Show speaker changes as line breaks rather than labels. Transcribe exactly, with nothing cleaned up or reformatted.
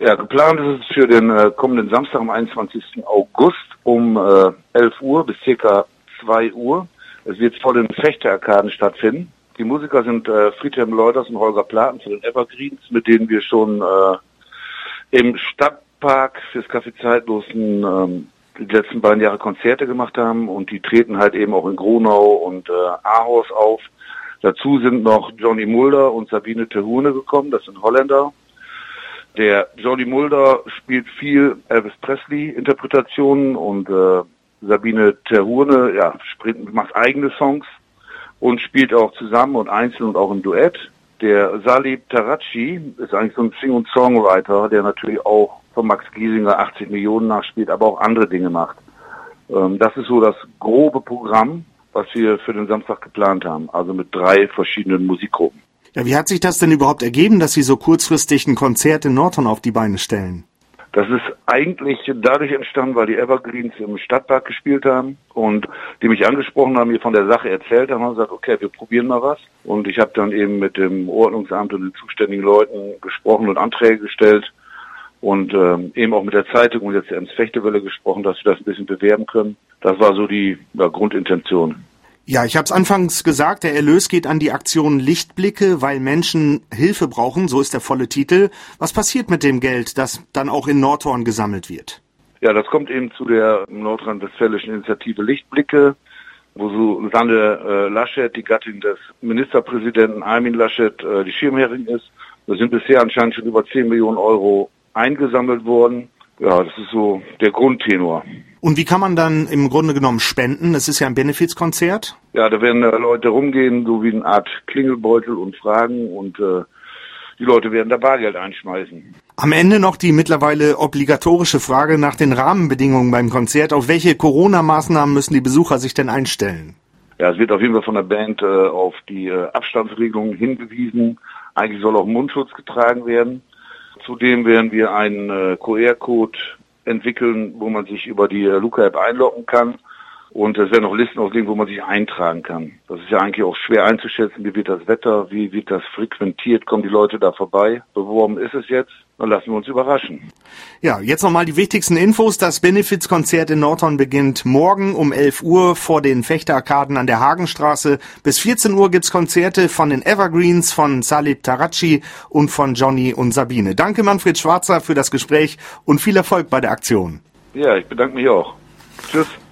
Ja, geplant ist es für den äh, kommenden Samstag am einundzwanzigsten August um äh, elf Uhr bis circa zwei Uhr. Es wird vor den Fechterarkaden stattfinden. Die Musiker sind äh, Friedhelm Leuders und Holger Platen von den Evergreens, mit denen wir schon äh, im Stadtpark fürs Café Zeitlos ähm, die letzten beiden Jahre Konzerte gemacht haben, und die treten halt eben auch in Gronau und äh, Ahaus auf. Dazu sind noch Johnny Mulder und Sabine Terhune gekommen, das sind Holländer. Der Johnny Mulder spielt viel Elvis Presley-Interpretationen und äh, Sabine Terhune ja, macht eigene Songs und spielt auch zusammen und einzeln und auch im Duett. Der Salib Taraci ist eigentlich so ein Sing- und Songwriter, der natürlich auch von Max Giesinger achtzig Millionen nachspielt, aber auch andere Dinge macht. Ähm, das ist so das grobe Programm, was wir für den Samstag geplant haben, also mit drei verschiedenen Musikgruppen.
Ja, wie hat sich das denn überhaupt ergeben, dass Sie so kurzfristig ein Konzert in Nordhorn auf die Beine stellen?
Das ist eigentlich dadurch entstanden, weil die Evergreens im Stadtpark gespielt haben und die mich angesprochen haben, mir von der Sache erzählt haben und gesagt, okay, wir probieren mal was. Und ich habe dann eben mit dem Ordnungsamt und den zuständigen Leuten gesprochen und Anträge gestellt und ähm, eben auch mit der Zeitung und jetzt der Ems-Fechtewelle gesprochen, dass wir das ein bisschen bewerben können. Das war so die ja, Grundintention.
Ja, ich habe es anfangs gesagt, der Erlös geht an die Aktion Lichtblicke, weil Menschen Hilfe brauchen, so ist der volle Titel. Was passiert mit dem Geld, das dann auch in Nordhorn gesammelt wird?
Ja, das kommt eben zu der nordrhein-westfälischen Initiative Lichtblicke, wo Susanne äh, Laschet, die Gattin des Ministerpräsidenten Armin Laschet, äh, die Schirmherrin ist. Da sind bisher anscheinend schon über zehn Millionen Euro eingesammelt worden. Ja, das ist so der Grundtenor.
Und wie kann man dann im Grunde genommen spenden? Das ist ja ein Benefizkonzert.
Ja, da werden äh, Leute rumgehen, so wie eine Art Klingelbeutel und fragen und äh, die Leute werden da Bargeld einschmeißen.
Am Ende noch die mittlerweile obligatorische Frage nach den Rahmenbedingungen beim Konzert. Auf welche Corona-Maßnahmen müssen die Besucher sich denn einstellen?
Ja, es wird auf jeden Fall von der Band äh, auf die äh, Abstandsregelungen hingewiesen. Eigentlich soll auch Mundschutz getragen werden. Zudem werden wir einen äh, Q R-Code entwickeln, wo man sich über die äh, Luca-App einloggen kann. Und es werden auch Listen auslegen, wo man sich eintragen kann. Das ist ja eigentlich auch schwer einzuschätzen. Wie wird das Wetter? Wie wird das frequentiert? Kommen die Leute da vorbei? Beworben ist es jetzt. Dann lassen wir uns überraschen.
Ja, jetzt nochmal die wichtigsten Infos. Das Benefizkonzert in Nordhorn beginnt morgen um elf Uhr vor den Fechterarkaden an der Hagenstraße. Bis vierzehn Uhr gibt's Konzerte von den Evergreens, von Salib Taraci und von Johnny und Sabine. Danke Manfred Schwarzer für das Gespräch und viel Erfolg bei der Aktion.
Ja, ich bedanke mich auch. Tschüss.